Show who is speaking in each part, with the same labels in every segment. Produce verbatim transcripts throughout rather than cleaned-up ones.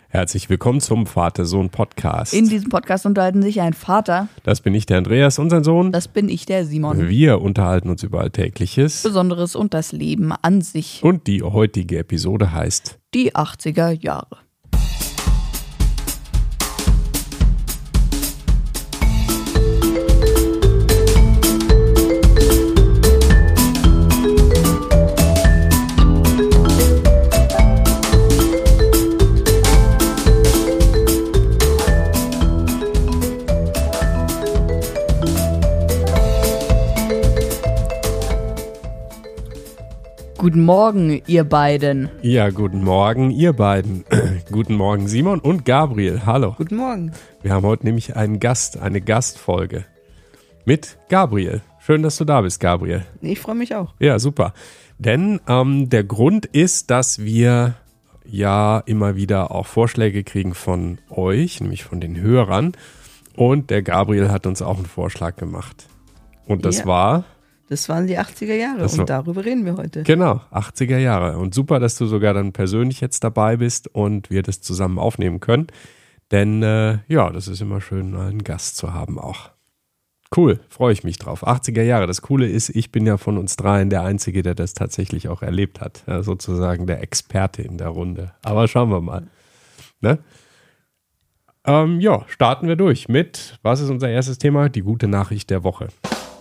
Speaker 1: Herzlich willkommen zum Vater-Sohn-Podcast.
Speaker 2: In diesem Podcast unterhalten sich ein Vater.
Speaker 1: Das bin ich, der Andreas, und sein Sohn.
Speaker 2: Das bin ich, der Simon.
Speaker 1: Wir unterhalten uns über Alltägliches,
Speaker 2: Besonderes und das Leben an sich.
Speaker 1: Und die heutige Episode heißt
Speaker 2: Die achtziger Jahre. Guten Morgen, ihr beiden.
Speaker 1: Ja, guten Morgen, ihr beiden. Guten Morgen, Simon und Gabriel. Hallo.
Speaker 3: Guten Morgen.
Speaker 1: Wir haben heute nämlich einen Gast, eine Gastfolge mit Gabriel. Schön, dass du da bist, Gabriel.
Speaker 3: Ich freue mich auch.
Speaker 1: Ja, super. Denn ähm, der Grund ist, dass wir ja immer wieder auch Vorschläge kriegen von euch, nämlich von den Hörern. Und der Gabriel hat uns auch einen Vorschlag gemacht. Und das
Speaker 3: ja.
Speaker 1: war...
Speaker 3: Das waren die achtziger Jahre
Speaker 1: Das
Speaker 3: und
Speaker 1: war,
Speaker 3: darüber reden wir heute.
Speaker 1: Genau, achtziger Jahre. Und super, dass du sogar dann persönlich jetzt dabei bist und wir das zusammen aufnehmen können. Denn äh, ja, das ist immer schön, einen Gast zu haben auch. Cool, freue ich mich drauf. achtziger Jahre, das Coole ist, ich bin ja von uns dreien der Einzige, der das tatsächlich auch erlebt hat. Ja, sozusagen der Experte in der Runde. Aber schauen wir mal. Ne? Ähm, ja, starten wir durch mit, was ist unser erstes Thema? Die gute Nachricht der Woche.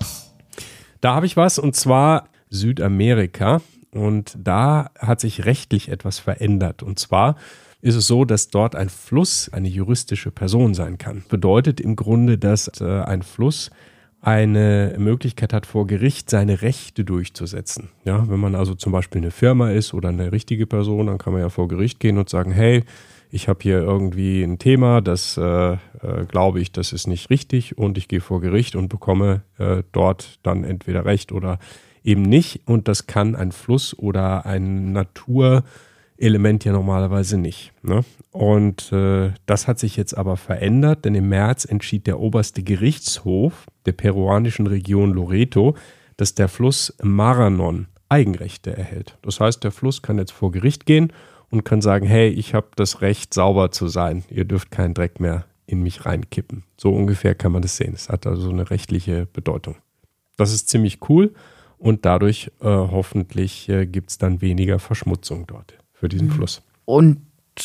Speaker 1: Da habe ich was, und zwar Südamerika, und da hat sich rechtlich etwas verändert. Und zwar ist es so, dass dort ein Fluss eine juristische Person sein kann. Bedeutet im Grunde, dass äh, ein Fluss eine Möglichkeit hat, vor Gericht seine Rechte durchzusetzen. Ja, wenn man also zum Beispiel eine Firma ist oder eine richtige Person, dann kann man ja vor Gericht gehen und sagen, hey, ich habe hier irgendwie ein Thema, das äh, äh, glaube ich, das ist nicht richtig, und ich gehe vor Gericht und bekomme äh, dort dann entweder Recht oder eben nicht, und das kann ein Fluss oder ein Naturelement ja normalerweise nicht. Ne? Und äh, das hat sich jetzt aber verändert, denn im März entschied der oberste Gerichtshof der peruanischen Region Loreto, dass der Fluss Maranon Eigenrechte erhält. Das heißt, der Fluss kann jetzt vor Gericht gehen und kann sagen, hey, ich habe das Recht, sauber zu sein. Ihr dürft keinen Dreck mehr in mich reinkippen. So ungefähr kann man das sehen. Es hat also eine rechtliche Bedeutung. Das ist ziemlich cool, und dadurch äh, hoffentlich äh, gibt es dann weniger Verschmutzung dort für diesen mhm. Fluss.
Speaker 2: Und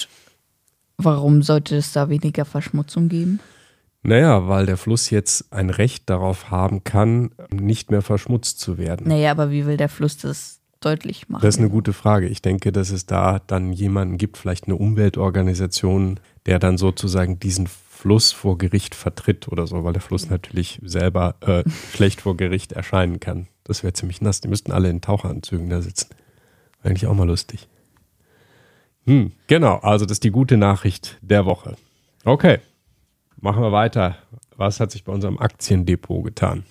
Speaker 2: warum sollte es da weniger Verschmutzung geben?
Speaker 1: Naja, weil der Fluss jetzt ein Recht darauf haben kann, nicht mehr verschmutzt zu werden.
Speaker 2: Naja, aber wie will der Fluss das deutlich machen?
Speaker 1: Das ist eine gute Frage. Ich denke, dass es da dann jemanden gibt, vielleicht eine Umweltorganisation, der dann sozusagen diesen Fluss vor Gericht vertritt oder so, weil der Fluss natürlich selber äh, schlecht vor Gericht erscheinen kann. Das wäre ziemlich nass. Die müssten alle in Taucheranzügen da sitzen. Wäre eigentlich auch mal lustig. Hm, genau, also das ist die gute Nachricht der Woche. Okay, machen wir weiter. Was hat sich bei unserem Aktiendepot getan?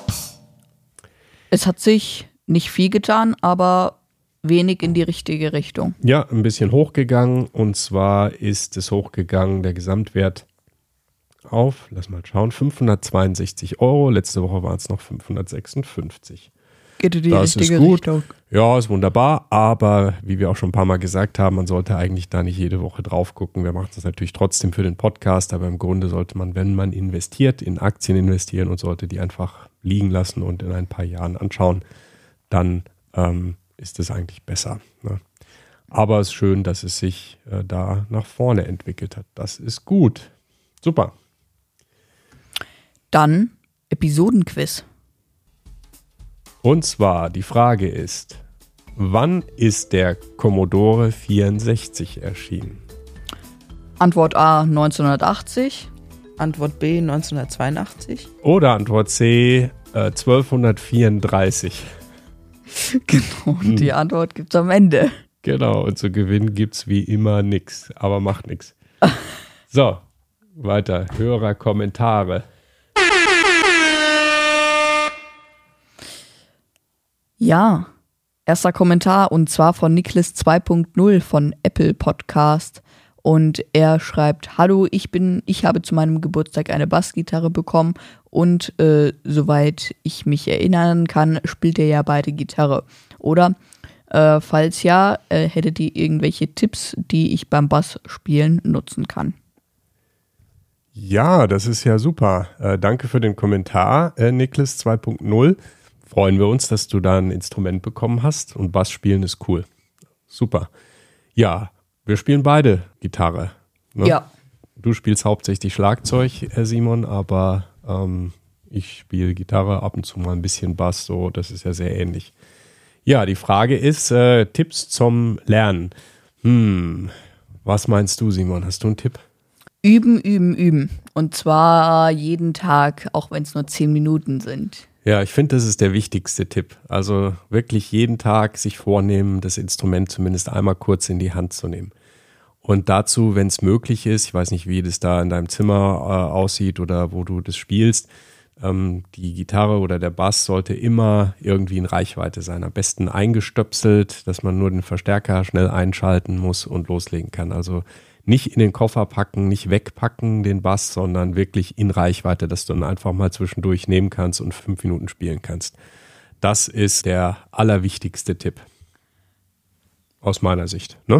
Speaker 2: Es hat sich nicht viel getan, aber wenig in die richtige Richtung.
Speaker 1: Ja, ein bisschen hochgegangen, und zwar ist es hochgegangen, der Gesamtwert auf, lass mal schauen, fünfhundertzweiundsechzig Euro. Letzte Woche waren es noch fünfhundertsechsundfünfzig.
Speaker 2: Geht in die
Speaker 1: das
Speaker 2: richtige
Speaker 1: ist gut.
Speaker 2: Richtung.
Speaker 1: Ja, ist wunderbar, aber wie wir auch schon ein paar Mal gesagt haben, man sollte eigentlich da nicht jede Woche drauf gucken. Wir machen das natürlich trotzdem für den Podcast, aber im Grunde sollte man, wenn man investiert, in Aktien investieren und sollte die einfach liegen lassen und in ein paar Jahren anschauen. Dann ähm, ist es eigentlich besser. Ne? Aber es ist schön, dass es sich äh, da nach vorne entwickelt hat. Das ist gut. Super.
Speaker 2: Dann Episodenquiz.
Speaker 1: Und zwar, die Frage ist, wann ist der Commodore vierundsechzig erschienen?
Speaker 2: Antwort A neunzehnhundertachtzig.
Speaker 3: Antwort B neunzehnhundertzweiundachtzig.
Speaker 1: Oder Antwort C äh, zwölfhundertvierunddreißig.
Speaker 2: Genau, und die Antwort gibt's am Ende.
Speaker 1: Genau, und zu gewinnen gibt's wie immer nichts, aber macht nichts. So, weiter. Hörer Kommentare.
Speaker 2: Ja, erster Kommentar, und zwar von Niklas zwei Punkt null von Apple Podcast. Und er schreibt: Hallo, ich bin, ich habe zu meinem Geburtstag eine Bassgitarre bekommen und äh, soweit ich mich erinnern kann, spielt er ja beide Gitarre. Oder Äh, falls ja, äh, hättet ihr irgendwelche Tipps, die ich beim Bassspielen nutzen kann?
Speaker 1: Ja, das ist ja super. Äh, danke für den Kommentar, äh, Niklas zwei Punkt null. Freuen wir uns, dass du da ein Instrument bekommen hast und Bass spielen ist cool. Super. Ja, wir spielen beide Gitarre. Ne?
Speaker 2: Ja.
Speaker 1: Du spielst hauptsächlich Schlagzeug, äh, Simon, aber ähm, ich spiele Gitarre, ab und zu mal ein bisschen Bass, so, das ist ja sehr ähnlich. Ja, die Frage ist, äh, Tipps zum Lernen. Hm, was meinst du, Simon? Hast du einen Tipp?
Speaker 2: Üben, üben, üben. Und zwar jeden Tag, auch wenn es nur zehn Minuten sind.
Speaker 1: Ja, ich finde, das ist der wichtigste Tipp. Also wirklich jeden Tag sich vornehmen, das Instrument zumindest einmal kurz in die Hand zu nehmen. Und dazu, wenn es möglich ist, ich weiß nicht, wie das da in deinem Zimmer äh, aussieht oder wo du das spielst, ähm, die Gitarre oder der Bass sollte immer irgendwie in Reichweite sein. Am besten eingestöpselt, dass man nur den Verstärker schnell einschalten muss und loslegen kann. Also nicht in den Koffer packen, nicht wegpacken den Bass, sondern wirklich in Reichweite, dass du ihn einfach mal zwischendurch nehmen kannst und fünf Minuten spielen kannst. Das ist der allerwichtigste Tipp. Aus meiner Sicht, ne?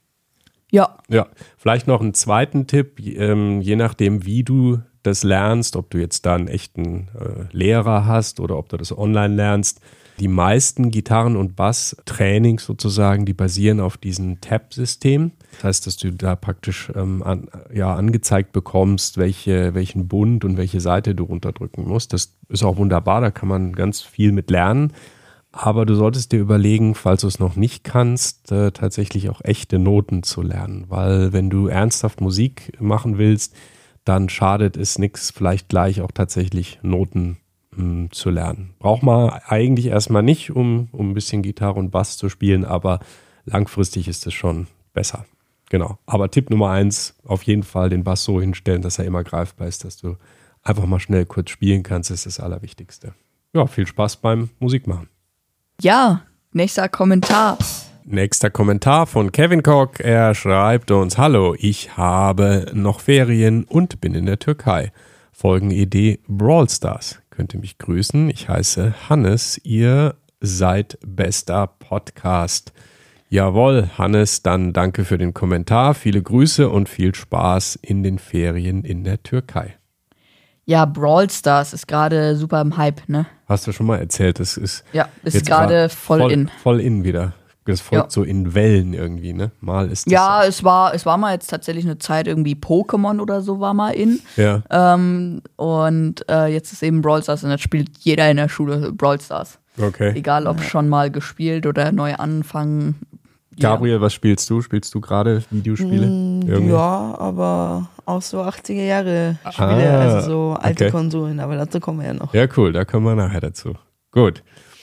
Speaker 2: Ja.
Speaker 1: Ja, vielleicht noch einen zweiten Tipp, ähm, je nachdem, wie du das lernst, ob du jetzt da einen echten äh, Lehrer hast oder ob du das online lernst. Die meisten Gitarren- und Bass-Trainings sozusagen, die basieren auf diesem Tab-System. Das heißt, dass du da praktisch ähm, an, ja, angezeigt bekommst, welche, welchen Bund und welche Seite du runterdrücken musst. Das ist auch wunderbar, da kann man ganz viel mit lernen. Aber du solltest dir überlegen, falls du es noch nicht kannst, äh, tatsächlich auch echte Noten zu lernen. Weil wenn du ernsthaft Musik machen willst, dann schadet es nichts, vielleicht gleich auch tatsächlich Noten mh, zu lernen. Braucht man eigentlich erstmal nicht, um, um ein bisschen Gitarre und Bass zu spielen, aber langfristig ist es schon besser. Genau. Aber Tipp Nummer eins, auf jeden Fall den Bass so hinstellen, dass er immer greifbar ist, dass du einfach mal schnell kurz spielen kannst, ist das Allerwichtigste. Ja, viel Spaß beim Musikmachen.
Speaker 2: Ja, nächster Kommentar.
Speaker 1: Nächster Kommentar von Kevin Koch. Er schreibt uns: Hallo, ich habe noch Ferien und bin in der Türkei. Folgenidee: Brawl Stars. Könnt ihr mich grüßen? Ich heiße Hannes. Ihr seid bester Podcast. Jawohl, Hannes, dann danke für den Kommentar. Viele Grüße und viel Spaß in den Ferien in der Türkei.
Speaker 2: Ja, Brawl Stars ist gerade super im Hype, ne?
Speaker 1: Hast du schon mal erzählt, das ist
Speaker 2: Ja, ist
Speaker 1: jetzt
Speaker 2: gerade voll,
Speaker 1: voll
Speaker 2: in.
Speaker 1: Voll in wieder. Das folgt
Speaker 2: Ja.
Speaker 1: so in Wellen irgendwie, ne? Mal ist das
Speaker 2: Ja,
Speaker 1: so.
Speaker 2: es war, es war mal jetzt tatsächlich eine Zeit, irgendwie Pokémon oder so war mal in.
Speaker 1: Ja.
Speaker 2: Ähm, und äh, jetzt ist eben Brawl Stars und jetzt spielt jeder in der Schule Brawl Stars.
Speaker 1: Okay.
Speaker 2: Egal, ob schon mal gespielt oder neu anfangen.
Speaker 1: Gabriel, was spielst du? Spielst du gerade Videospiele? Irgendwie?
Speaker 3: Ja, aber auch so achtziger Jahre Spiele,
Speaker 1: Ah,
Speaker 3: also so alte
Speaker 1: okay.
Speaker 3: Konsolen, aber dazu kommen wir ja noch.
Speaker 1: Ja, cool, da kommen wir nachher dazu. Gut.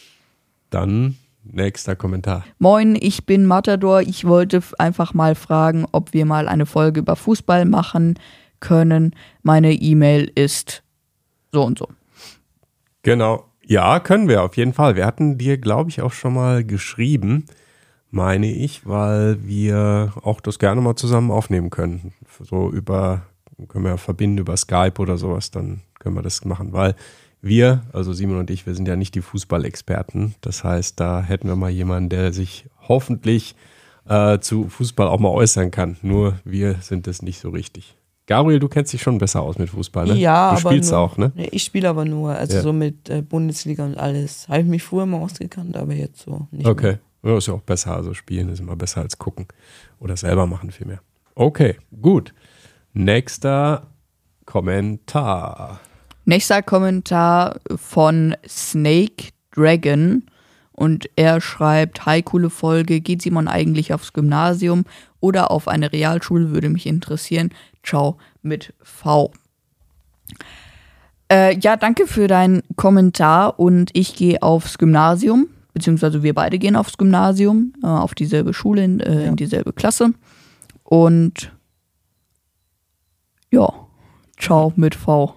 Speaker 1: Dann nächster Kommentar.
Speaker 2: Moin, ich bin Matador. Ich wollte f- einfach mal fragen, ob wir mal eine Folge über Fußball machen können. Meine E-Mail ist so und so.
Speaker 1: Genau. Ja, können wir auf jeden Fall. Wir hatten dir, glaube ich, auch schon mal geschrieben, meine ich, weil wir auch das gerne mal zusammen aufnehmen können. So über, können wir verbinden über Skype oder sowas, dann können wir das machen, weil wir, also Simon und ich, wir sind ja nicht die Fußballexperten. Das heißt, da hätten wir mal jemanden, der sich hoffentlich äh, zu Fußball auch mal äußern kann. Nur wir sind es nicht so richtig. Gabriel, du kennst dich schon besser aus mit Fußball, ne?
Speaker 3: Ja,
Speaker 1: du
Speaker 3: aber
Speaker 1: spielst
Speaker 3: nur,
Speaker 1: auch, ne?
Speaker 3: Nee, ich spiele aber nur, also
Speaker 1: Ja.
Speaker 3: so mit äh, Bundesliga und alles. Habe ich mich früher mal ausgekannt, aber jetzt so nicht
Speaker 1: Okay.
Speaker 3: mehr.
Speaker 1: Ja, ist ja auch besser. Also spielen ist immer besser als gucken. Oder selber machen vielmehr. Okay, gut. Nächster Kommentar.
Speaker 2: Nächster Kommentar von Snake Dragon und er schreibt: Hi, coole Folge. Geht Simon eigentlich aufs Gymnasium oder auf eine Realschule? Würde mich interessieren. Ciao mit V. Äh, ja, danke für deinen Kommentar und ich gehe aufs Gymnasium, beziehungsweise wir beide gehen aufs Gymnasium, äh, auf dieselbe Schule, in, äh,
Speaker 3: Ja.
Speaker 2: in dieselbe Klasse und ja, ciao mit V.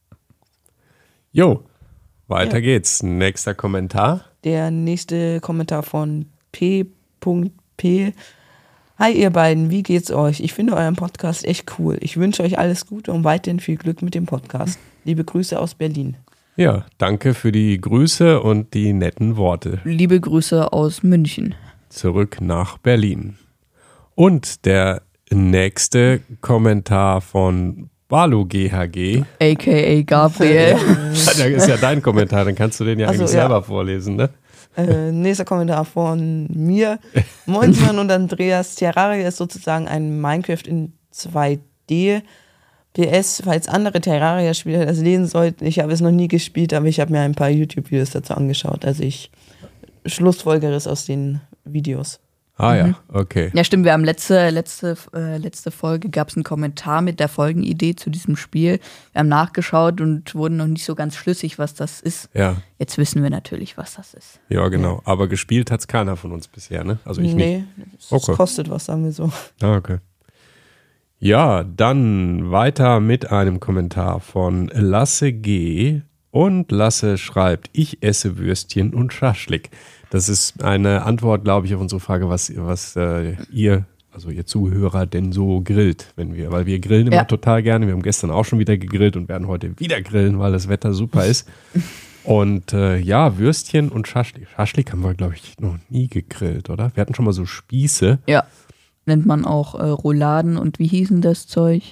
Speaker 1: Jo, weiter
Speaker 3: Ja.
Speaker 1: geht's. Nächster Kommentar.
Speaker 3: Der nächste Kommentar von P P. Hi ihr beiden, wie geht's euch? Ich finde euren Podcast echt cool. Ich wünsche euch alles Gute und weiterhin viel Glück mit dem Podcast. Liebe Grüße aus Berlin.
Speaker 1: Ja, danke für die Grüße und die netten Worte.
Speaker 2: Liebe Grüße aus München.
Speaker 1: Zurück nach Berlin. Und der nächste Kommentar von Balu G H G.
Speaker 2: A K A Gabriel.
Speaker 1: Das ist ja dein Kommentar, dann kannst du den ja
Speaker 3: Also,
Speaker 1: eigentlich
Speaker 3: ja.
Speaker 1: selber vorlesen, ne?
Speaker 3: Äh, nächster Kommentar von mir. Moin Simon und Andreas. Terraria ist sozusagen ein Minecraft in zwei D. P S, falls andere Terraria-Spieler das lesen sollten, ich habe es noch nie gespielt, aber ich habe mir ein paar YouTube-Videos dazu angeschaut. Also ich schlussfolgere es aus den Videos.
Speaker 1: Ah ja, okay.
Speaker 2: Ja, stimmt. Wir haben letzte, letzte, äh, letzte Folge, gab es einen Kommentar mit der Folgenidee zu diesem Spiel. Wir haben nachgeschaut und wurden noch nicht so ganz schlüssig, was das ist.
Speaker 1: Ja,
Speaker 2: Jetzt wissen wir natürlich, was das ist.
Speaker 1: ja genau. Aber gespielt hat es keiner von uns bisher, ne? Also ich nicht.
Speaker 3: nee, es
Speaker 1: Okay.
Speaker 3: kostet was, sagen wir so.
Speaker 1: Ah, okay. Ja, dann weiter mit einem Kommentar von Lasse G. Und Lasse schreibt, ich esse Würstchen und Schaschlik. Das ist eine Antwort, glaube ich, auf unsere Frage, was, was äh, ihr, also ihr Zuhörer, denn so grillt, wenn wir, weil wir grillen immer
Speaker 2: Ja.
Speaker 1: total gerne. Wir haben gestern auch schon wieder gegrillt und werden heute wieder grillen, weil das Wetter super ist. Und äh, ja, Würstchen und Schaschlik. Schaschlik haben wir, glaube ich, noch nie gegrillt, oder? Wir hatten schon mal so Spieße.
Speaker 2: Ja. Nennt man auch äh, Rouladen und wie hießen das Zeug?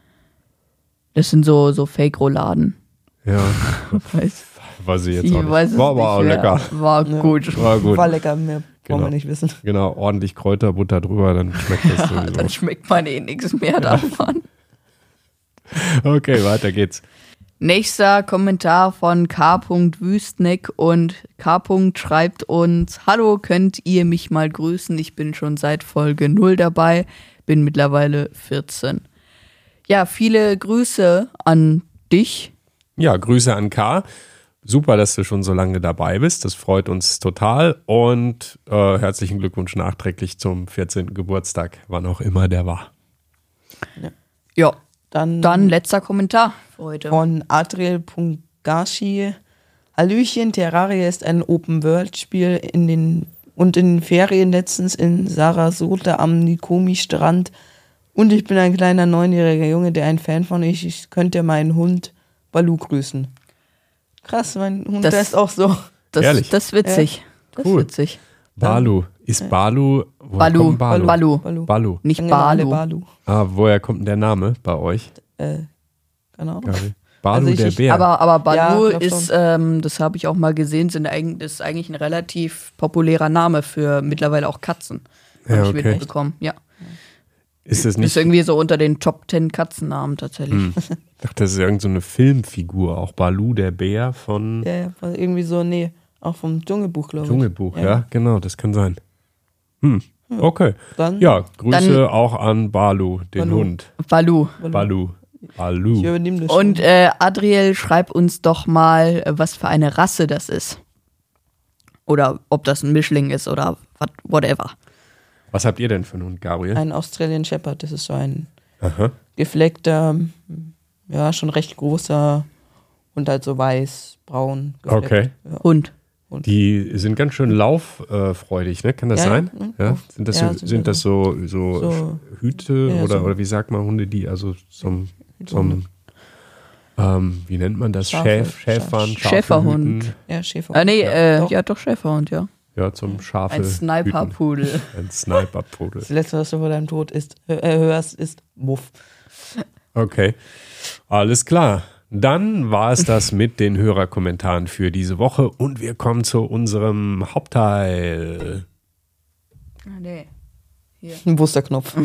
Speaker 2: Das sind so, so Fake-Rouladen.
Speaker 1: Ja,
Speaker 2: Weiß,
Speaker 1: weiß ich jetzt
Speaker 2: ich
Speaker 1: auch nicht.
Speaker 2: weiß es
Speaker 1: War aber auch
Speaker 2: nicht mehr.
Speaker 1: lecker.
Speaker 2: War
Speaker 3: Ja.
Speaker 2: gut.
Speaker 1: War gut.
Speaker 3: War lecker, mehr
Speaker 1: Genau.
Speaker 3: brauchen wir nicht wissen.
Speaker 1: Genau, ordentlich Kräuterbutter drüber, dann schmeckt das
Speaker 2: Dann
Speaker 1: sowieso.
Speaker 2: schmeckt man eh nichts mehr davon.
Speaker 1: Okay, weiter geht's.
Speaker 2: Nächster Kommentar von K. Wüstneck und K. schreibt uns: Hallo, könnt ihr mich mal grüßen? Ich bin schon seit Folge null dabei, bin mittlerweile vierzehn. Ja, viele Grüße an dich.
Speaker 1: Ja, Grüße an K. Super, dass du schon so lange dabei bist. Das freut uns total. Und äh, herzlichen Glückwunsch nachträglich zum vierzehnten Geburtstag, wann auch immer der war.
Speaker 2: Ja,
Speaker 3: Dann,
Speaker 2: dann letzter Kommentar für heute.
Speaker 3: von Adriel.gashi. Hallöchen, Terraria ist ein Open-World-Spiel in den und in den Ferien letztens in Sarasota am Nikomi-Strand. Und ich bin ein kleiner neunjähriger Junge, der ein Fan von ich. Ich könnte meinen Hund Balu grüßen. Krass, mein Hund
Speaker 2: Das-
Speaker 3: heißt auch so.
Speaker 2: Das,
Speaker 1: Ehrlich?
Speaker 2: das ist witzig. Das ist
Speaker 1: Cool.
Speaker 2: witzig.
Speaker 1: Balu. Ist Balu. Woher
Speaker 2: Balu.
Speaker 1: kommt Balu?
Speaker 2: Balu.
Speaker 3: Balu.
Speaker 1: Balu.
Speaker 2: Nicht
Speaker 3: Sagen wir mal alle
Speaker 2: Balu.
Speaker 3: Balu.
Speaker 1: Ah, woher kommt denn der Name bei euch?
Speaker 3: Äh, genau.
Speaker 1: Gabi? Balu,
Speaker 3: Also ich-
Speaker 1: der
Speaker 3: ich-
Speaker 1: Bär.
Speaker 2: Aber, aber
Speaker 3: Ja,
Speaker 2: Balu
Speaker 3: glaub
Speaker 2: ist,
Speaker 3: schon.
Speaker 2: ähm, das habe ich auch mal gesehen, sind eigentlich, das ist eigentlich ein relativ populärer Name für mittlerweile auch Katzen. Hab
Speaker 1: Ja,
Speaker 2: ich
Speaker 1: okay.
Speaker 2: mitbekommen. Ja.
Speaker 1: ist das
Speaker 2: Ist
Speaker 1: nicht?
Speaker 2: irgendwie so unter den Top Ten Katzennamen tatsächlich.
Speaker 1: Hm. Ich dachte, das ist irgendeine so eine Filmfigur, auch Balu, der Bär von
Speaker 3: Ja, ja, war irgendwie so, nee, auch vom Dschungelbuch, glaube ich.
Speaker 1: Dschungelbuch, ja.
Speaker 3: Ja.
Speaker 1: genau, das kann sein. Hm. Okay.
Speaker 3: Dann,
Speaker 1: Ja, Grüße
Speaker 2: Dann-
Speaker 1: auch an Balu, den
Speaker 3: Balu.
Speaker 1: Hund.
Speaker 2: Balu.
Speaker 1: Balu.
Speaker 3: ich
Speaker 1: Balu.
Speaker 3: übernehme das
Speaker 2: Und
Speaker 3: schon.
Speaker 2: äh, Adriel, schreib uns doch mal, äh, was für eine Rasse das ist. Oder ob das ein Mischling ist oder what, whatever.
Speaker 1: Was habt ihr denn für einen Hund, Gabriel?
Speaker 3: Ein Australian Shepherd, das ist so ein
Speaker 1: Aha.
Speaker 3: gefleckter, ja, schon recht großer und halt so weiß, braun. gefleckt.
Speaker 1: Okay.
Speaker 3: Ja.
Speaker 2: Hund.
Speaker 1: Die sind ganz schön lauffreudig, ne? Kann das
Speaker 3: Ja,
Speaker 1: sein?
Speaker 3: ja,
Speaker 1: Ja?
Speaker 3: auf-
Speaker 1: Sind das,
Speaker 3: ja,
Speaker 1: so,
Speaker 3: sind
Speaker 1: sind
Speaker 3: wir
Speaker 1: das so, so,
Speaker 3: so-
Speaker 1: Hüte
Speaker 3: ja,
Speaker 1: oder,
Speaker 3: so-
Speaker 1: oder wie sagt man Hunde, die also zum,
Speaker 3: Hütehunde.
Speaker 1: zum ähm, wie nennt man das?
Speaker 3: Schafe.
Speaker 1: Schäf, Schäfern,
Speaker 2: Sch-
Speaker 1: Schafe
Speaker 2: Schäferhund.
Speaker 1: hüten.
Speaker 3: Ja, Schäfer.
Speaker 2: Ah, nee, äh,
Speaker 3: Doch.
Speaker 2: ja, doch Schäferhund, ja.
Speaker 1: Ja, zum Schafe
Speaker 2: Ein Sniper-Pudel.
Speaker 1: hüten. Ein Sniper-Pudel.
Speaker 3: Das letzte, was du vor deinem Tod ist, äh, hörst, ist Muff.
Speaker 1: Okay, alles klar. Dann war es das mit den Hörerkommentaren für diese Woche und wir kommen zu unserem Hauptteil.
Speaker 2: Ah, nee.
Speaker 3: Ein Musterknopf.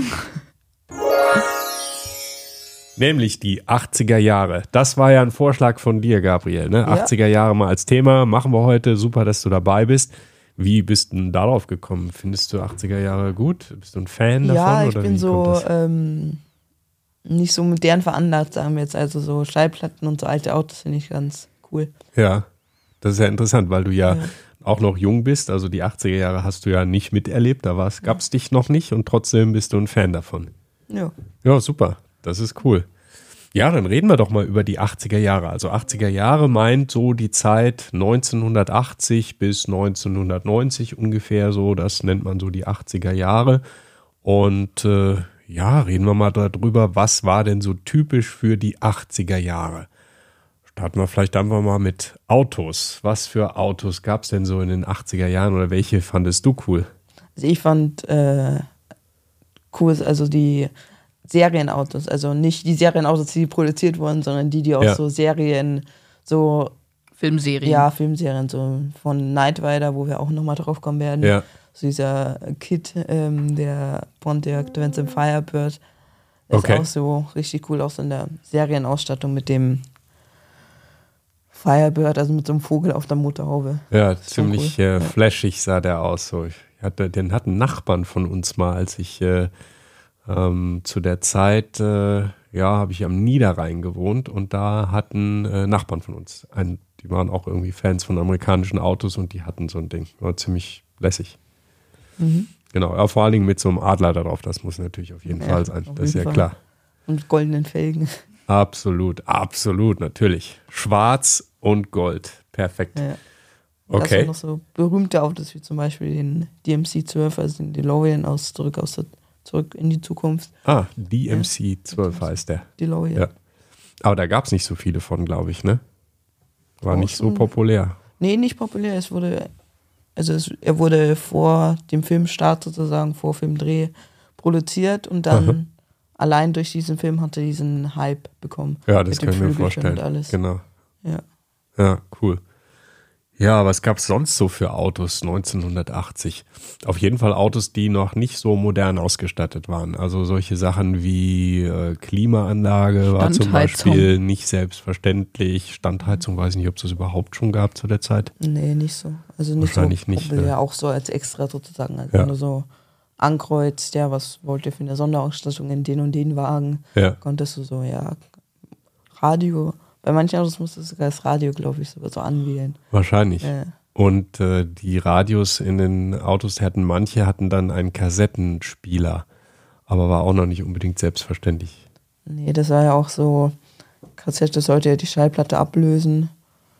Speaker 1: Nämlich die achtziger Jahre. Das war ja ein Vorschlag von dir, Gabriel. Ne?
Speaker 3: Ja.
Speaker 1: achtziger Jahre mal als Thema. Machen wir heute. Super, dass du dabei bist. Wie bist du denn darauf gekommen? Findest du achtziger Jahre gut? Bist du ein Fan davon?
Speaker 3: Ja, ich
Speaker 1: oder
Speaker 3: bin
Speaker 1: wie
Speaker 3: so
Speaker 1: kommt das?
Speaker 3: ähm, nicht so modern veranlagt, sagen wir jetzt. Also so Schallplatten und so alte Autos finde ich ganz cool.
Speaker 1: Ja, das ist ja interessant, weil du ja,
Speaker 3: Ja.
Speaker 1: auch noch jung bist. Also die achtziger Jahre hast du ja nicht miterlebt. Da gab es dich noch nicht und trotzdem bist du ein Fan davon.
Speaker 3: Ja.
Speaker 1: Ja, super. Das ist cool. Ja, dann reden wir doch mal über die achtziger Jahre. Also achtziger Jahre meint so die Zeit neunzehnhundertachtzig bis neunzehnhundertneunzig ungefähr so. Das nennt man so die achtziger Jahre. Und äh, ja, reden wir mal darüber, was war denn so typisch für die achtziger Jahre. starten wir vielleicht einfach mal mit Autos. Was für Autos gab es denn so in den achtziger Jahren oder welche fandest du cool?
Speaker 3: Also ich fand äh, cool, also die Serienautos, also nicht die Serienautos, die produziert wurden, sondern die, die auch
Speaker 1: Ja.
Speaker 3: so Serien, so
Speaker 2: Filmserien.
Speaker 3: ja, Filmserien, so von Knight Rider, wo wir auch nochmal drauf kommen werden.
Speaker 1: Ja.
Speaker 3: So dieser Kid, ähm, der Pontiac Trans Firebird, ist
Speaker 1: Okay.
Speaker 3: auch so richtig cool, auch so in der Serienausstattung mit dem Firebird, also mit so einem Vogel auf der Motorhaube.
Speaker 1: Ja,
Speaker 3: ist schon
Speaker 1: ziemlich
Speaker 3: cool.
Speaker 1: äh,
Speaker 3: Ja.
Speaker 1: flashig sah der aus. So. Ich hatte, den hatten Nachbarn von uns mal, als ich äh, ähm, zu der Zeit, äh, ja, habe ich am Niederrhein gewohnt und da hatten äh, Nachbarn von uns, ein, die waren auch irgendwie Fans von amerikanischen Autos und die hatten so ein Ding. War ziemlich lässig.
Speaker 3: Mhm.
Speaker 1: Genau, ja, vor allen Dingen mit so einem Adler darauf, das muss natürlich auf jeden
Speaker 3: Ja,
Speaker 1: Fall sein.
Speaker 3: auf
Speaker 1: Das ist ja
Speaker 3: jeden Fall.
Speaker 1: klar.
Speaker 3: Und goldenen Felgen.
Speaker 1: Absolut, absolut, natürlich. Schwarz und Gold. Perfekt.
Speaker 3: Ja. Das
Speaker 1: Okay.
Speaker 3: sind noch so berühmte Autos wie zum Beispiel den D M C zwölf, also den DeLorean aus Zurück, aus der, Zurück in die Zukunft.
Speaker 1: Ah, D M C zwölf heißt der.
Speaker 3: DeLorean.
Speaker 1: Ja. Aber da gab es nicht so viele von, glaube ich, ne? War
Speaker 3: Auch
Speaker 1: nicht so
Speaker 3: so-
Speaker 1: populär.
Speaker 3: Nee, nicht populär. Es wurde, also es, er wurde vor dem Filmstart sozusagen, vor Filmdreh produziert und dann
Speaker 1: Aha.
Speaker 3: allein durch diesen Film hat er diesen Hype bekommen.
Speaker 1: Ja, das
Speaker 3: Mit dem
Speaker 1: kann ich mir
Speaker 3: Flügelchen
Speaker 1: vorstellen.
Speaker 3: und alles.
Speaker 1: Genau.
Speaker 3: Ja.
Speaker 1: Ja, cool. Ja, was gab es sonst so für Autos neunzehnhundertachtzig? Auf jeden Fall Autos, die noch nicht so modern ausgestattet waren. Also solche Sachen wie äh, Klimaanlage war zum
Speaker 2: Standheizung.
Speaker 1: Beispiel nicht selbstverständlich. Standheizung, weiß ich nicht, ob es das überhaupt schon gab zu der Zeit.
Speaker 3: Nee, nicht so. Also nicht
Speaker 1: Wahrscheinlich
Speaker 3: so
Speaker 1: nicht,
Speaker 3: populär,
Speaker 1: ja.
Speaker 3: auch so als extra sozusagen. Also
Speaker 1: Ja.
Speaker 3: nur so ankreuzt, ja, was wollt ihr für eine Sonderausstattung in den und den Wagen?
Speaker 1: Ja.
Speaker 3: Konntest du so, ja, Radio. Bei manchen Autos musstest du sogar das Radio, glaube ich, sogar so anwählen.
Speaker 1: Wahrscheinlich.
Speaker 3: Ja.
Speaker 1: Und äh, die Radios in den Autos hatten, manche hatten dann einen Kassettenspieler, aber war auch noch nicht unbedingt selbstverständlich.
Speaker 3: Nee, das war ja auch so, Kassette sollte ja die Schallplatte ablösen.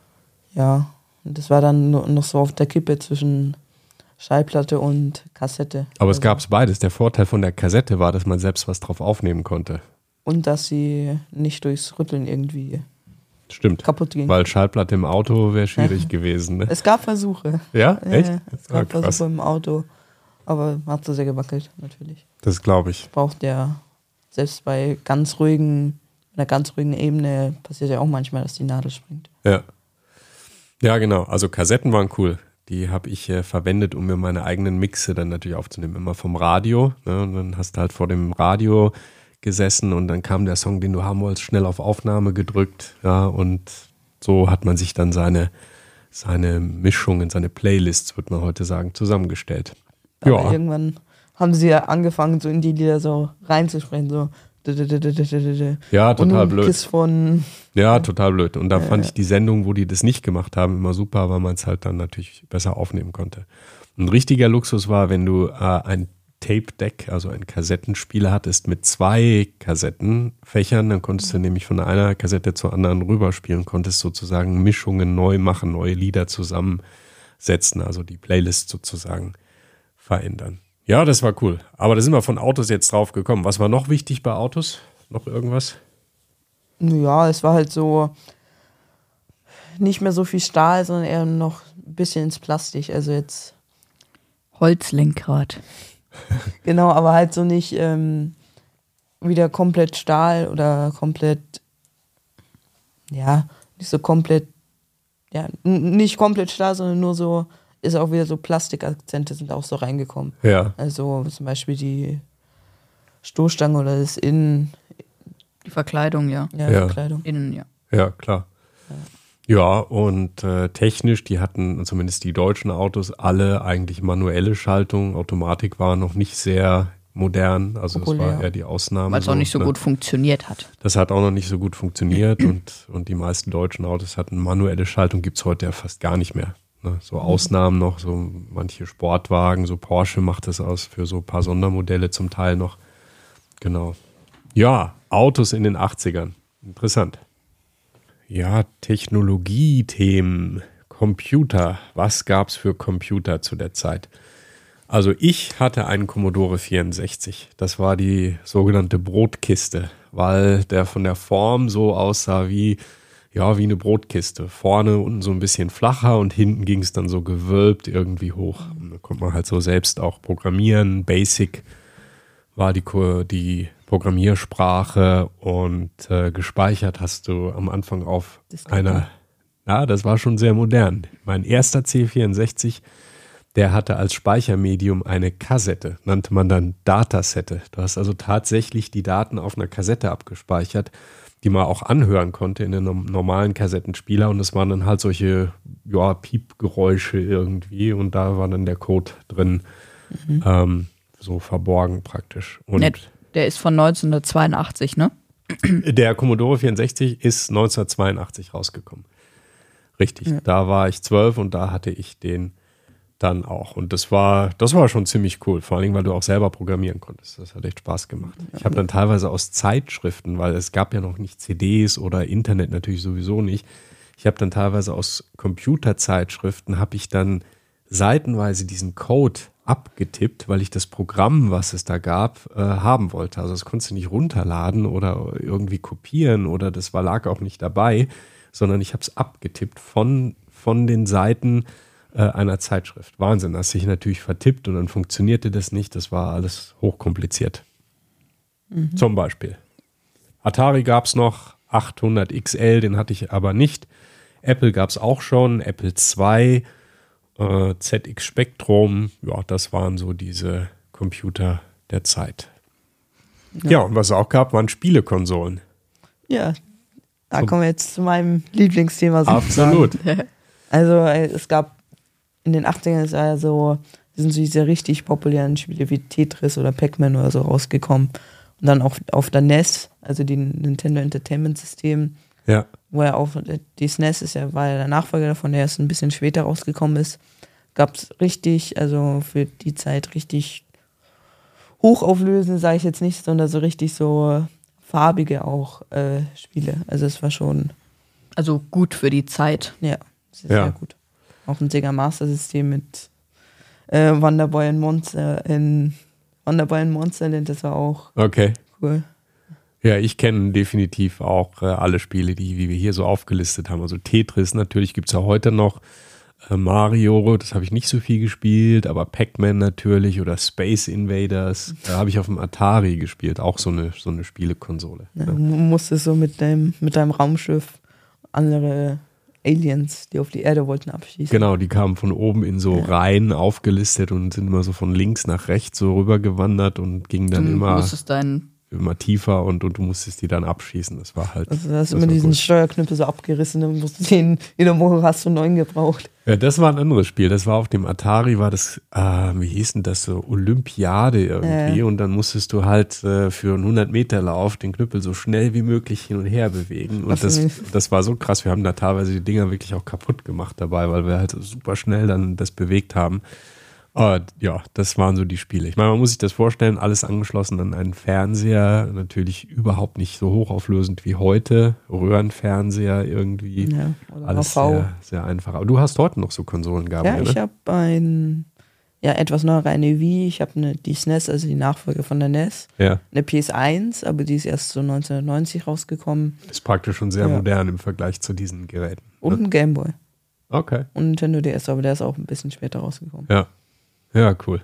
Speaker 3: Ja, und das war dann no- noch so auf der Kippe zwischen Schallplatte und Kassette.
Speaker 1: Aber es
Speaker 3: Also-
Speaker 1: gab es beides. Der Vorteil von der Kassette war, dass man selbst was drauf aufnehmen konnte.
Speaker 3: Und dass sie nicht durchs Rütteln irgendwie
Speaker 1: Stimmt.
Speaker 3: kaputt ging.
Speaker 1: Weil Schallplatte im Auto wäre schwierig gewesen. Ne?
Speaker 3: Es gab Versuche.
Speaker 1: Ja, echt?
Speaker 3: Ja, es
Speaker 1: Ah,
Speaker 3: gab
Speaker 1: krass.
Speaker 3: Versuche im Auto. Aber hat so sehr gewackelt, natürlich.
Speaker 1: Das glaube ich.
Speaker 3: Braucht ja, selbst bei ganz ruhigen, einer ganz ruhigen Ebene passiert ja auch manchmal, dass die Nadel springt.
Speaker 1: Ja. Ja, genau. Also Kassetten waren cool. Die habe ich äh, verwendet, um mir meine eigenen Mixe dann natürlich aufzunehmen. Immer vom Radio. Ne? Und dann hast du halt vor dem Radio gesessen und dann kam der Song, den du haben wolltest, schnell auf Aufnahme gedrückt. Ja, und so hat man sich dann seine, seine Mischungen, seine Playlists, würde man heute sagen, zusammengestellt.
Speaker 3: Aber
Speaker 1: Ja,
Speaker 3: irgendwann haben sie ja angefangen, so in die Lieder so reinzusprechen, so.
Speaker 1: ja,
Speaker 3: Und
Speaker 1: total
Speaker 3: ein
Speaker 1: blöd.
Speaker 3: Kiss von.
Speaker 1: Ja, total blöd. Und da
Speaker 3: Ja,
Speaker 1: fand
Speaker 3: ja.
Speaker 1: ich die Sendung, wo die das nicht gemacht haben, immer super, weil man es halt dann natürlich besser aufnehmen konnte. Ein richtiger Luxus war, wenn du äh, ein Tape-Deck, also einen Kassettenspieler hattest mit zwei Kassettenfächern, dann konntest du nämlich von einer Kassette zur anderen rüberspielen, konntest sozusagen Mischungen neu machen, neue Lieder zusammensetzen, also die Playlist sozusagen verändern. Ja, das war cool. Aber da sind wir von Autos jetzt drauf gekommen. Was war noch wichtig bei Autos? Noch irgendwas?
Speaker 3: Ja, es war halt so nicht mehr so viel Stahl, sondern eher noch ein bisschen ins Plastik. Also jetzt,
Speaker 2: Holzlenkrad.
Speaker 3: genau, aber halt so nicht ähm, wieder komplett Stahl oder komplett, ja, nicht so komplett, ja, n- nicht komplett Stahl, sondern nur so, ist auch wieder so Plastikakzente sind auch so reingekommen.
Speaker 1: Ja.
Speaker 3: Also zum Beispiel die Stoßstange oder das Innen,
Speaker 2: Die Verkleidung, ja.
Speaker 3: ja,
Speaker 1: Ja.
Speaker 3: Verkleidung.
Speaker 2: Innen, ja.
Speaker 1: Ja, klar. Ja, und äh, technisch, die hatten zumindest die deutschen Autos alle eigentlich manuelle Schaltung. Automatik war noch nicht sehr modern, also das
Speaker 3: Populär.
Speaker 1: war eher die Ausnahme.
Speaker 2: Weil es auch nicht so
Speaker 1: ne?
Speaker 2: gut funktioniert hat.
Speaker 1: Das hat auch noch nicht so gut funktioniert und, und die meisten deutschen Autos hatten manuelle Schaltung, gibt es heute ja fast gar nicht mehr. Ne? So Ausnahmen noch, so manche Sportwagen, so Porsche macht das aus für so ein paar Sondermodelle zum Teil noch. Genau. Ja, Autos in den achtzigern. Interessant. Ja, Technologiethemen, Computer. Was gab es für Computer zu der Zeit? Also ich hatte einen Commodore vierundsechzig. Das war die sogenannte Brotkiste, weil der von der Form so aussah wie, ja, wie eine Brotkiste. Vorne unten so ein bisschen flacher und hinten ging es dann so gewölbt irgendwie hoch. Und da konnte man halt so selbst auch programmieren. Basic war die, die Programmiersprache und äh, gespeichert hast du am Anfang auf
Speaker 3: Diskette.
Speaker 1: einer, ja, das war schon sehr modern. Mein erster C vierundsechzig, der hatte als Speichermedium eine Kassette, nannte man dann Datasette. Du hast also tatsächlich die Daten auf einer Kassette abgespeichert, die man auch anhören konnte in den normalen Kassettenspieler. Und es waren dann halt solche, ja, Piepgeräusche irgendwie. Und da war dann der Code drin, mhm. ähm, so verborgen praktisch. Und
Speaker 2: Nett. Der ist von neunzehnhundertzweiundachtzig, ne?
Speaker 1: Der Commodore vierundsechzig ist neunzehnhundertzweiundachtzig rausgekommen. Richtig, ja. Da war ich zwölf und da hatte ich den dann auch. Und das war, das war schon ziemlich cool, vor allem, weil du auch selber programmieren konntest. Das hat echt Spaß gemacht. Ich habe dann teilweise aus Zeitschriften, weil es gab ja noch nicht C Ds oder Internet natürlich sowieso nicht. Ich habe dann teilweise aus Computerzeitschriften, habe ich dann seitenweise diesen Code abgetippt, weil ich das Programm, was es da gab, äh, haben wollte. Also das konntest du nicht runterladen oder irgendwie kopieren oder das war, lag auch nicht dabei, sondern ich habe es abgetippt von, von den Seiten äh, einer Zeitschrift. Wahnsinn, hast dich natürlich vertippt und dann funktionierte das nicht. Das war alles hochkompliziert. Mhm. Zum Beispiel. Atari gab es noch, achthundert X L, den hatte ich aber nicht. Apple gab es auch schon, Apple zwei, äh, Z X Spectrum, ja, das waren so diese Computer der Zeit. Ja, ja, und was es auch gab, waren Spielekonsolen.
Speaker 3: Ja, da
Speaker 1: so,
Speaker 3: kommen wir jetzt zu meinem Lieblingsthema.
Speaker 1: Absolut.
Speaker 3: Also es gab in den achtzigern ist ja so, sind so diese richtig populären Spiele wie Tetris oder Pac-Man oder so rausgekommen. Und dann auch auf der N E S, also die Nintendo Entertainment System,
Speaker 1: ja.
Speaker 3: wo ja auch, die S N E S ist ja, war ja der Nachfolger davon, der erst ein bisschen später rausgekommen ist, gab es richtig, also für die Zeit richtig hochauflösende, sage ich jetzt nicht, sondern so richtig so farbige auch äh, Spiele. Also es war schon...
Speaker 2: Also gut für die Zeit.
Speaker 3: Ja, das ist
Speaker 1: ja.
Speaker 3: sehr gut. Auch ein Sega Master System mit äh, Wonderboy und Monster in Wonderboy und Monsterland, das war auch
Speaker 1: okay.
Speaker 3: cool.
Speaker 1: Ja, ich kenne definitiv auch äh, alle Spiele, die wie wir hier so aufgelistet haben. Also Tetris natürlich gibt es ja heute noch. Äh, Mario, das habe ich nicht so viel gespielt, aber Pac-Man natürlich oder Space Invaders, da habe ich auf dem Atari gespielt, auch so eine, so eine Spielekonsole.
Speaker 3: Ja,
Speaker 1: ja.
Speaker 3: Du musstest so mit deinem, mit deinem Raumschiff andere Aliens, die auf die Erde wollten, abschießen.
Speaker 1: Genau, die kamen von oben in so ja. Reihen aufgelistet und sind immer so von links nach rechts so rübergewandert und gingen dann
Speaker 2: du
Speaker 1: immer,
Speaker 2: musstest deinen
Speaker 1: immer tiefer und, und du musstest die dann abschießen. Das war halt.
Speaker 3: Also du hast immer diesen gut. Steuerknüppel so abgerissen und musst den in der Woche hast du neun gebraucht.
Speaker 1: Ja, das war ein anderes Spiel. Das war auf dem Atari, war das, äh, wie hieß denn das so, Olympiade irgendwie. Äh. Und dann musstest du halt äh, für einen hundert Meter Lauf den Knüppel so schnell wie möglich hin und her bewegen. Und das, das war so krass. Wir haben da teilweise die Dinger wirklich auch kaputt gemacht dabei, weil wir halt super schnell dann das bewegt haben. Uh, ja, das waren so die Spiele. Ich meine, man muss sich das vorstellen, alles angeschlossen an einen Fernseher, natürlich überhaupt nicht so hochauflösend wie heute, Röhrenfernseher irgendwie,
Speaker 3: ja,
Speaker 1: alles sehr, sehr einfach. Aber du hast heute noch so Konsolen gehabt,
Speaker 3: ja?
Speaker 1: Ja,
Speaker 3: ich habe ein, ja, etwas neuere, eine Wii, ich habe eine, die S N E S, also die Nachfolge von der N E S,
Speaker 1: ja.
Speaker 3: eine P S eins, aber die ist erst so neunzehnhundertneunzig rausgekommen.
Speaker 1: Ist praktisch schon sehr ja. modern im Vergleich zu diesen Geräten.
Speaker 3: Und
Speaker 1: ne?
Speaker 3: ein Gameboy.
Speaker 1: Okay.
Speaker 3: Und Nintendo D S, aber der ist auch ein bisschen später rausgekommen.
Speaker 1: Ja. Ja, cool.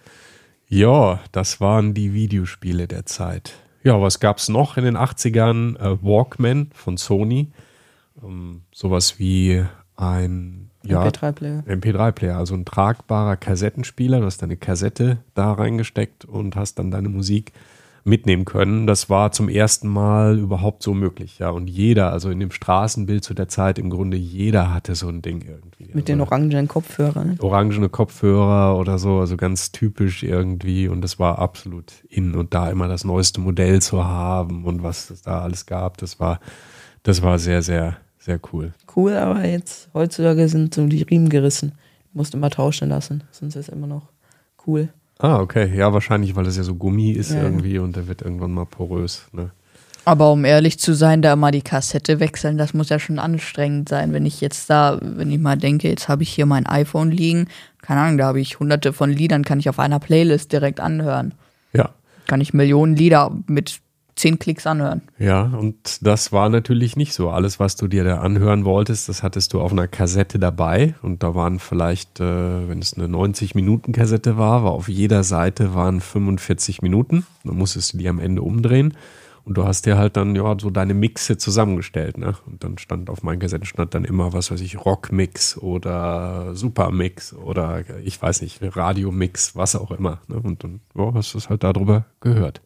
Speaker 1: Ja, das waren die Videospiele der Zeit. Ja, was gab es noch in den achtzigern? Äh, Walkman von Sony. Ähm, sowas wie ein ja,
Speaker 3: M P drei Player.
Speaker 1: M P drei Player, also ein tragbarer Kassettenspieler. Du hast deine Kassette da reingesteckt und hast dann deine Musik mitnehmen können. Das war zum ersten Mal überhaupt so möglich. Ja, und jeder, also in dem Straßenbild zu der Zeit, im Grunde jeder hatte so ein Ding irgendwie.
Speaker 3: Mit
Speaker 1: also
Speaker 3: den orangenen Kopfhörern.
Speaker 1: Orangene Kopfhörer oder so, also ganz typisch irgendwie. Und das war absolut in und da immer das neueste Modell zu haben und was es da alles gab. Das war, das war sehr, sehr, sehr cool.
Speaker 3: Cool, aber jetzt heutzutage sind so die Riemen gerissen. Du musst immer tauschen lassen, sonst ist es immer noch cool.
Speaker 1: Ah, okay. Ja, wahrscheinlich, weil es ja so Gummi ist
Speaker 3: ja.
Speaker 1: irgendwie und der wird irgendwann mal porös. Ne?
Speaker 2: Aber um ehrlich zu sein, da mal die Kassette wechseln, das muss ja schon anstrengend sein. Wenn ich jetzt da, wenn ich mal denke, jetzt habe ich hier mein iPhone liegen, keine Ahnung, da habe ich hunderte von Liedern, kann ich auf einer Playlist direkt anhören.
Speaker 1: Ja.
Speaker 2: Kann ich Millionen Lieder mit zehn Klicks anhören.
Speaker 1: Ja, und das war natürlich nicht so. Alles, was du dir da anhören wolltest, das hattest du auf einer Kassette dabei. Und da waren vielleicht, äh, wenn es eine neunzig-Minuten-Kassette war, war auf jeder Seite waren fünfundvierzig Minuten. Dann musstest du die am Ende umdrehen. Und du hast dir halt dann ja so deine Mixe zusammengestellt, ne? Und dann stand auf meinen Kassetten stand dann immer, was weiß ich, Rockmix oder Supermix oder ich weiß nicht, Radiomix, was auch immer. Ne? Und dann ja, hast du es halt darüber gehört.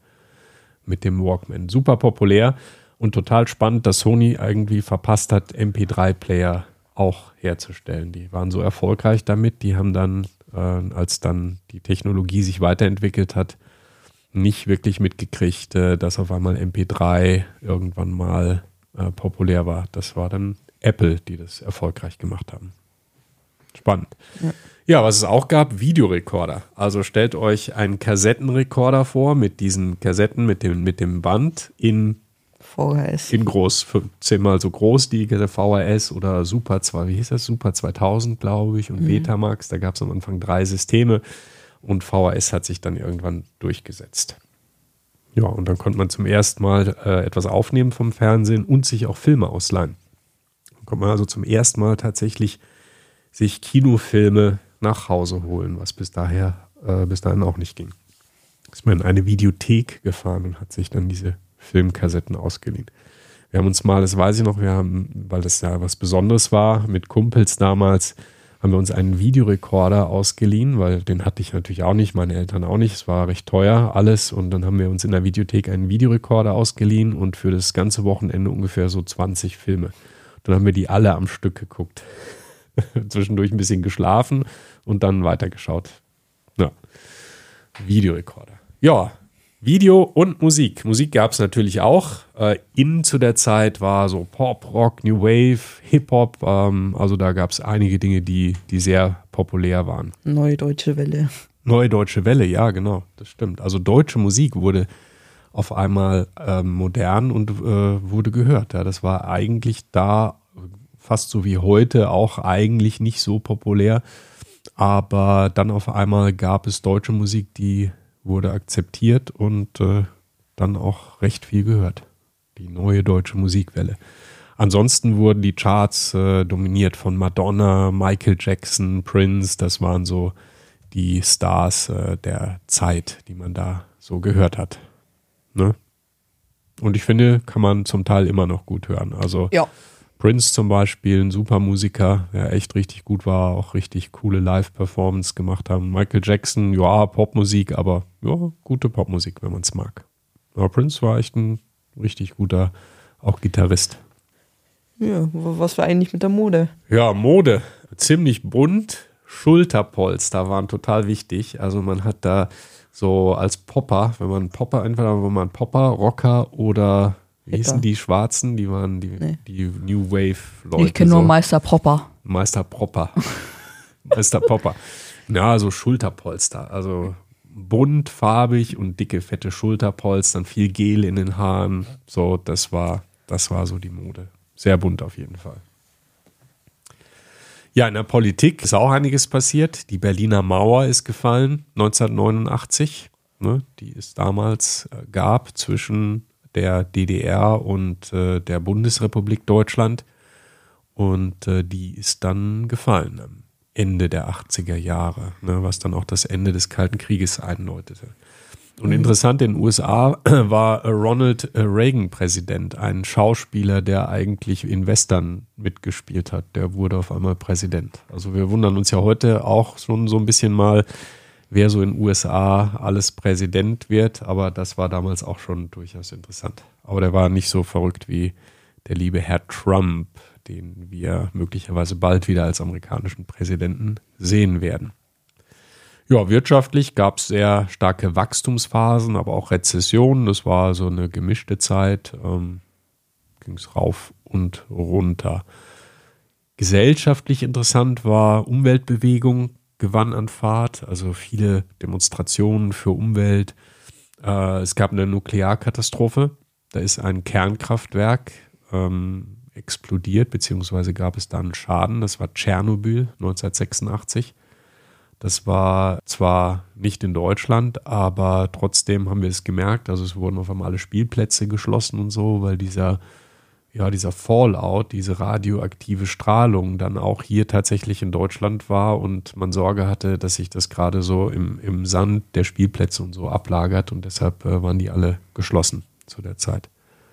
Speaker 1: Mit dem Walkman. Super populär und total spannend, dass Sony irgendwie verpasst hat, M P drei Player auch herzustellen. Die waren so erfolgreich damit, die haben dann, äh, als dann die Technologie sich weiterentwickelt hat, nicht wirklich mitgekriegt, äh, dass auf einmal M P drei irgendwann mal äh, populär war. Das war dann Apple, die das erfolgreich gemacht haben. Spannend. Ja. Ja, was es auch gab, Videorekorder. Also stellt euch einen Kassettenrekorder vor mit diesen Kassetten, mit dem, mit dem Band in
Speaker 3: V H S.
Speaker 1: In groß, zehnmal so groß, die V H S oder Super zwei, wie hieß das? Super zweitausend, glaube ich, und mhm. Betamax. Da gab es am Anfang drei Systeme und V H S hat sich dann irgendwann durchgesetzt. Ja, und dann konnte man zum ersten Mal äh, etwas aufnehmen vom Fernsehen und sich auch Filme ausleihen. Dann konnte man also zum ersten Mal tatsächlich sich Kinofilme nach Hause holen, was bis daher äh, bis dahin auch nicht ging. Ist man in eine Videothek gefahren und hat sich dann diese Filmkassetten ausgeliehen. Wir haben uns mal, das weiß ich noch, wir haben, weil das ja was Besonderes war, mit Kumpels damals, haben wir uns einen Videorekorder ausgeliehen, weil den hatte ich natürlich auch nicht, meine Eltern auch nicht, es war recht teuer alles und dann haben wir uns in der Videothek einen Videorekorder ausgeliehen und für das ganze Wochenende ungefähr so zwanzig Filme. Dann haben wir die alle am Stück geguckt. Zwischendurch ein bisschen geschlafen und dann weitergeschaut. Ja. Videorekorder. Ja, Video und Musik. Musik gab es natürlich auch. Äh, in zu der Zeit war so Pop, Rock, New Wave, Hip-Hop. Ähm, also da gab es einige Dinge, die, die sehr populär waren.
Speaker 3: Neue Deutsche Welle.
Speaker 1: Neue Deutsche Welle, ja genau, das stimmt. Also deutsche Musik wurde auf einmal ähm, modern und äh, wurde gehört. Ja, das war eigentlich da fast so wie heute auch eigentlich nicht so populär. Aber dann auf einmal gab es deutsche Musik, die wurde akzeptiert und äh, dann auch recht viel gehört. Die neue deutsche Musikwelle. Ansonsten wurden die Charts äh, dominiert von Madonna, Michael Jackson, Prince. Das waren so die Stars äh, der Zeit, die man da so gehört hat. Ne? Und ich finde, kann man zum Teil immer noch gut hören. Also
Speaker 2: ja.
Speaker 1: Prince zum Beispiel, ein super Musiker, der echt richtig gut war, auch richtig coole Live-Performance gemacht haben. Michael Jackson, ja, Popmusik, aber ja, gute Popmusik, wenn man es mag. Aber Prince war echt ein richtig guter, auch Gitarrist.
Speaker 3: Ja, was war eigentlich mit der Mode?
Speaker 1: Ja, Mode, ziemlich bunt. Schulterpolster waren total wichtig. Also man hat da so als Popper, wenn man Popper, entweder wenn man Popper, Rocker oder wie hießen die Schwarzen? Die waren die, nee. die New Wave-Leute.
Speaker 2: Ich kenne nur so. Meister Propper.
Speaker 1: Meister Propper. Meister Popper. Ja, so Schulterpolster. Also bunt, farbig und dicke, fette Schulterpolster, viel Gel in den Haaren. So, das war, das war so die Mode. Sehr bunt auf jeden Fall. Ja, in der Politik ist auch einiges passiert. Die Berliner Mauer ist gefallen, neunzehnhundertneunundachtzig. Ne, die es damals äh, gab zwischen der D D R und äh, der Bundesrepublik Deutschland. Und äh, die ist dann gefallen am Ende der achtziger Jahre, ne, was dann auch das Ende des Kalten Krieges einläutete. Und mhm. interessant, in den U S A war Ronald Reagan Präsident, ein Schauspieler, der eigentlich in Western mitgespielt hat. Der wurde auf einmal Präsident. Also wir wundern uns ja heute auch schon so ein bisschen mal, wer so in den U S A alles Präsident wird, aber das war damals auch schon durchaus interessant. Aber der war nicht so verrückt wie der liebe Herr Trump, den wir möglicherweise bald wieder als amerikanischen Präsidenten sehen werden. Ja, wirtschaftlich gab es sehr starke Wachstumsphasen, aber auch Rezessionen. Das war so eine gemischte Zeit, ähm, ging es rauf und runter. Gesellschaftlich interessant war Umweltbewegung, gewann an Fahrt, also viele Demonstrationen für Umwelt. Äh, es gab eine Nuklearkatastrophe, da ist ein Kernkraftwerk ähm, explodiert, beziehungsweise gab es da einen Schaden, das war Tschernobyl neunzehnhundertsechsundachtzig. Das war zwar nicht in Deutschland, aber trotzdem haben wir es gemerkt. Also es wurden auf einmal alle Spielplätze geschlossen und so, weil dieser, ja, dieser Fallout, diese radioaktive Strahlung dann auch hier tatsächlich in Deutschland war und man Sorge hatte, dass sich das gerade so im, im Sand der Spielplätze und so ablagert und deshalb äh, waren die alle geschlossen zu der Zeit.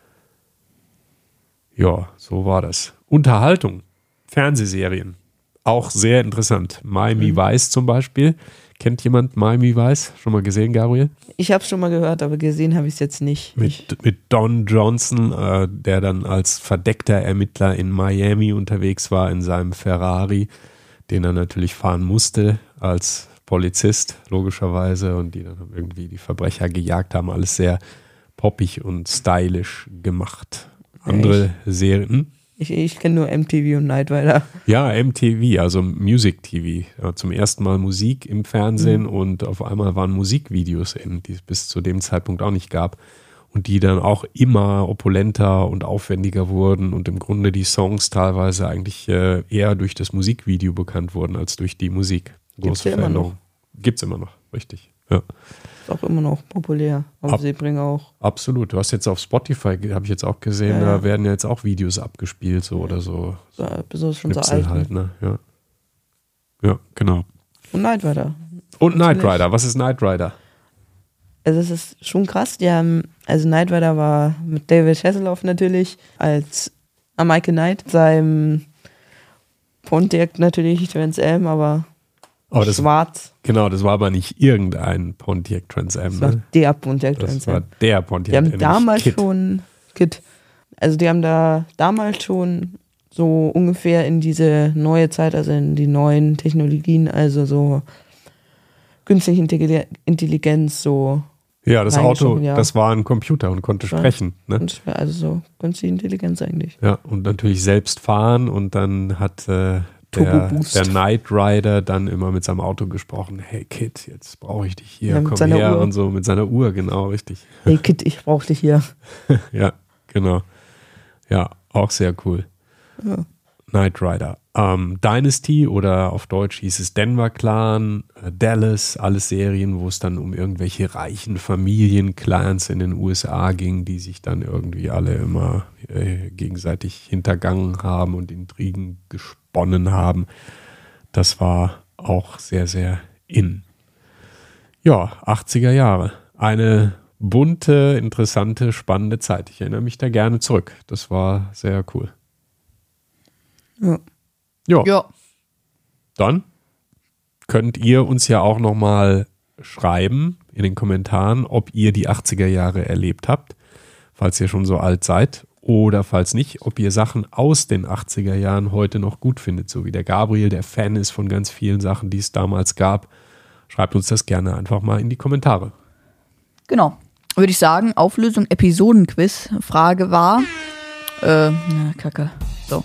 Speaker 1: Ja, so war das. Unterhaltung, Fernsehserien. Auch sehr interessant. Miami mhm. Vice zum Beispiel. Kennt jemand Miami Vice? Schon mal gesehen, Gabriel?
Speaker 3: Ich habe es schon mal gehört, aber gesehen habe ich es jetzt nicht.
Speaker 1: Mit, mit Don Johnson, äh, der dann als verdeckter Ermittler in Miami unterwegs war in seinem Ferrari, den er natürlich fahren musste als Polizist, logischerweise. Und die dann irgendwie die Verbrecher gejagt haben. Alles sehr poppig und stylisch gemacht. Andere ja, Serien... Hm?
Speaker 3: Ich, ich kenne nur M T V und Knight Rider.
Speaker 1: Ja, M T V, also Music T V. Ja, zum ersten Mal Musik im Fernsehen mhm. und auf einmal waren Musikvideos in, die es bis zu dem Zeitpunkt auch nicht gab. Und die dann auch immer opulenter und aufwendiger wurden und im Grunde die Songs teilweise eigentlich äh, eher durch das Musikvideo bekannt wurden als durch die Musik.
Speaker 3: Große Gibt's ja immer noch.
Speaker 1: Gibt's immer noch, richtig. Ja.
Speaker 3: Ist auch immer noch populär. Aber Ab, sie bringen auch.
Speaker 1: Absolut. Du hast jetzt auf Spotify, habe ich jetzt auch gesehen, ja, ja. da werden ja jetzt auch Videos abgespielt, so oder so.
Speaker 3: So, besonders schon so alt.
Speaker 1: Halt, ne? Ja. Ja, genau.
Speaker 3: Und Knight Rider.
Speaker 1: Und Knight Rider. Was ist Knight Rider?
Speaker 3: Also es ist schon krass. Die haben, also Knight Rider war mit David Hasselhoff natürlich als äh, Michael Knight, seinem Pontiac natürlich Trans Am, aber
Speaker 1: Oh, das,
Speaker 3: schwarz.
Speaker 1: Genau, das war aber nicht irgendein Pontiac Trans Am.
Speaker 3: Das war
Speaker 1: ne?
Speaker 3: der Pontiac Trans Am.
Speaker 1: Das war der Pontiac.
Speaker 3: Die haben damals Kit. schon, Kit, also die haben da damals schon so ungefähr in diese neue Zeit, also in die neuen Technologien, also so künstliche Intelligenz, so.
Speaker 1: Ja, das Auto, ja. das war ein Computer und konnte ja. sprechen. Ne?
Speaker 3: Also so künstliche Intelligenz eigentlich.
Speaker 1: Ja, und natürlich selbst fahren und dann hat äh, Der, der Knight Rider dann immer mit seinem Auto gesprochen, hey Kid, jetzt brauche ich dich hier, ja, komm her Uhr. Und so, mit seiner Uhr, genau, richtig.
Speaker 3: Hey Kid, ich brauche dich hier.
Speaker 1: Ja, genau. Ja, auch sehr cool. Ja. Knight Rider. Ähm, Dynasty oder auf Deutsch hieß es Denver Clan, äh, Dallas, alles Serien, wo es dann um irgendwelche reichen Familienclans in den U S A ging, die sich dann irgendwie alle immer äh, gegenseitig hintergangen haben und Intrigen gesponnen haben. Das war auch sehr, sehr in. Ja, achtziger Jahre. Eine bunte, interessante, spannende Zeit. Ich erinnere mich da gerne zurück. Das war sehr cool.
Speaker 3: Ja.
Speaker 1: Ja.
Speaker 2: ja.
Speaker 1: Dann könnt ihr uns ja auch nochmal schreiben in den Kommentaren, ob ihr die achtziger Jahre erlebt habt, falls ihr schon so alt seid, oder falls nicht, ob ihr Sachen aus den achtziger Jahren heute noch gut findet, so wie der Gabriel, der Fan ist von ganz vielen Sachen, die es damals gab. Schreibt uns das gerne einfach mal in die Kommentare.
Speaker 2: Genau. Würde ich sagen, Auflösung Episodenquiz. Frage war, äh, na, Kacke, so.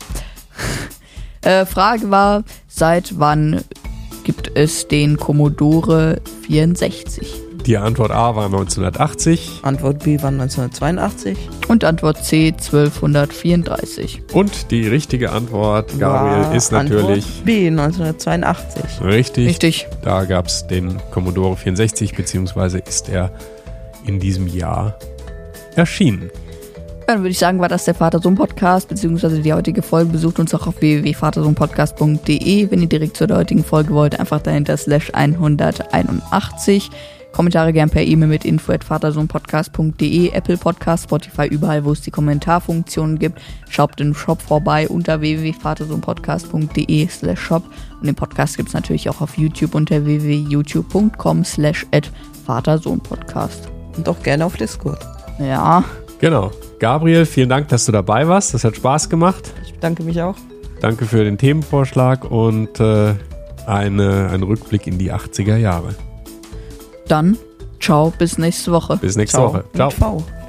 Speaker 2: Äh, Frage war, seit wann gibt es den Commodore vierundsechzig?
Speaker 1: Die Antwort A war neunzehnhundertachtzig.
Speaker 3: Antwort B war neunzehnhundertzweiundachtzig.
Speaker 2: Und Antwort C zwölfhundertvierunddreißig.
Speaker 1: Und die richtige Antwort, Gabriel, war ist natürlich
Speaker 3: Antwort B neunzehnhundertzweiundachtzig.
Speaker 1: Richtig.
Speaker 2: Richtig.
Speaker 1: Da gab es den Commodore vierundsechzig, beziehungsweise ist er in diesem Jahr erschienen.
Speaker 2: Dann würde ich sagen, war das der Vater-Sohn-Podcast, beziehungsweise die heutige Folge. Besucht uns auch auf w w w punkt vatersohnpodcast punkt d e. Wenn ihr direkt zu der heutigen Folge wollt, einfach dahinter slash hunderteinundachtzig. Kommentare gern per E-Mail mit info at vatersohnpodcast punkt d e, Apple Podcast, Spotify, überall, wo es die Kommentarfunktionen gibt. Schaut im Shop vorbei unter w w w punkt vatersohnpodcast punkt d e slash shop. Und den Podcast gibt es natürlich auch auf YouTube unter w w w punkt youtube punkt com slash at vatersohnpodcast.
Speaker 3: Und auch gerne auf Discord.
Speaker 2: Ja.
Speaker 1: Genau. Gabriel, vielen Dank, dass du dabei warst. Das hat Spaß gemacht.
Speaker 3: Ich bedanke mich auch.
Speaker 1: Danke für den Themenvorschlag und äh, eine, einen Rückblick in die achtziger Jahre.
Speaker 2: Dann, ciao, bis nächste Woche.
Speaker 1: Bis nächste
Speaker 3: ciao.
Speaker 1: Woche. Ciao.
Speaker 3: Mit V.